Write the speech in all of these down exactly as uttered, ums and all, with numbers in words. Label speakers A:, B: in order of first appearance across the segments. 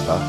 A: Ահա։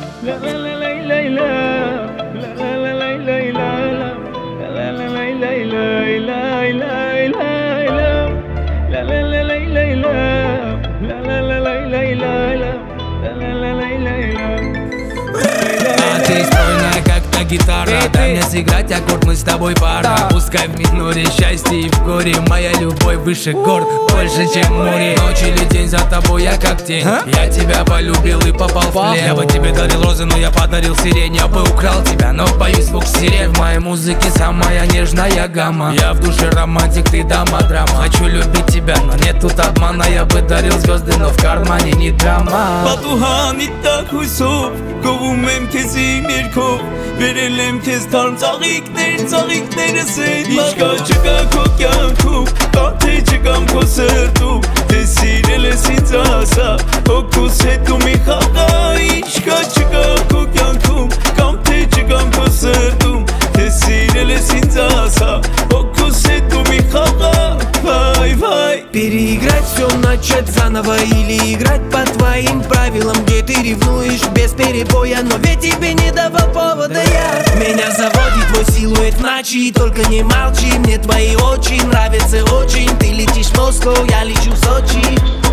B: Гитара, дай мне сыграть аккорд, мы с тобой пара, да. Пускай в миноре счастье и в горе, моя любовь выше гор, больше чем море. Ночь или день за тобой я как тень, а? Я тебя полюбил и попал в плен. Я бы тебе дарил розы, но я подарил сирень. Я бы украл тебя, но боюсь звук сирен. В моей музыке самая нежная гамма. Я в душе романтик, ты дама драма. Хочу любить тебя, но нет тут обмана. Я бы дарил звезды, но в кармане не драма.
C: Պատուհանի տակ հույսով գովում եմ քեզ իմ երգով, վերել եմ քեզ թարմ ծաղիկներ, ծաղիկներս են։ Ինչքա չկա քո կյանքում, կամ թե չկամ քո սրտում, թե սիրել ես ինձ ասա, հոգուս հետ ու մի խաղա։ Ինչքա չկա քո կյանքում, կամ թե չկամ քո սրտում, թե սիրել ես ինձ ասա, հոգուս հետ ու մի խաղա։ Вай, вай.
D: Переиграть все, начать заново или играть по твоим правилам, где ты ревнуешь без перебоя, но ведь тебе не давал повода я. Меня заводит твой силуэт в ночи, только не молчи, мне твои очи нравятся очень. Ты летишь в Москву, я лечу в Сочи.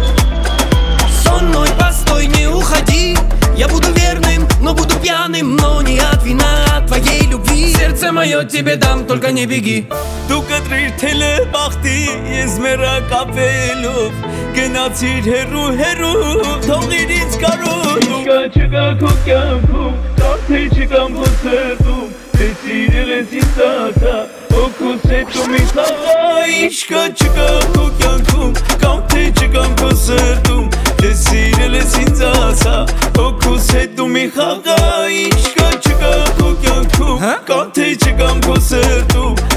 D: Со мной постой, не уходи, я буду верным, но буду пьяным, но не от вина, от твоей любви. Сердце мое тебе дам, только не беги.
C: Դու կտրիր թելը բախտի, ես մերա կապելով, գնացիր հերու հերու, թողիր ինձ կարոտ։ Ինչքա չկա քո կյանքում, կամ թե չկամ քո սրտում, թե սիրել ես ինձ ասա, հոգուս հետ ու մի խաղա։ Ինչքա չկա քո կյանքում, կամ թե չկամ քո սրտում, թե սիրել ես ինձ ասա, հոգուս հետ ու մի խաղա։ Ինչքա չկա քո կյանքում, կամ թե չկամ քո սրտում,